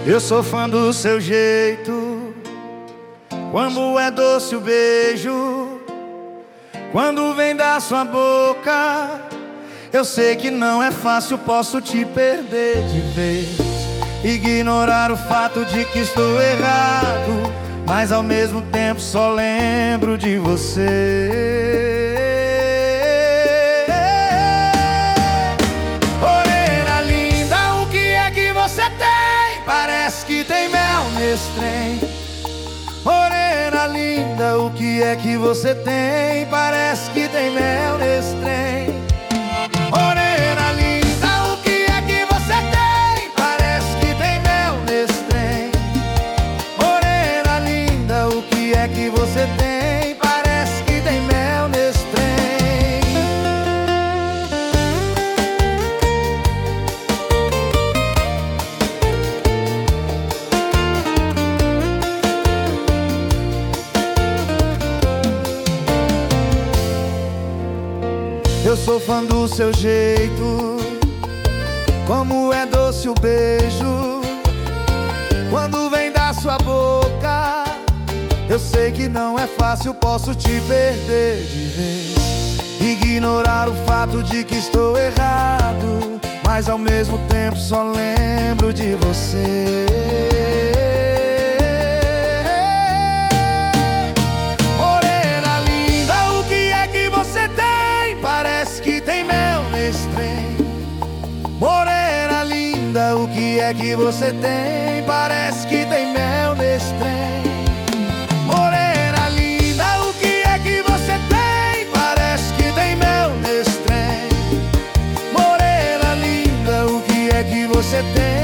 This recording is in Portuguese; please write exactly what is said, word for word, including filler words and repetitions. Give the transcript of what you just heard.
Eu sou fã do seu jeito, quando é doce o beijo, quando vem da sua boca. Eu sei que não é fácil, posso te perder de vez, ignorar o fato de que estou errado, mas ao mesmo tempo só lembro de você. Morena linda, o que é que você tem? Parece que tem mel nesse trem. Morena linda, o que é que você tem? Parece que tem mel nesse trem. Morena linda, o que é que você tem? Parece que tem mel nesse trem. Morena linda, o que é que você tem? Parece que tem mel nesse trem. Eu sou fã do seu jeito, como é doce o beijo, quando vem da sua boca. Eu sei que não é fácil, posso te perder de vez, ignorar o fato de que estou errado, mas ao mesmo tempo só lembro de você. Morena linda, o que é que você tem? Parece que tem mel nesse trem. Morena linda, o que é que você tem? Parece que tem mel nesse trem. Morena linda, o que é que você tem? Parece que tem mel nesse trem. Morena linda, o que é que você tem?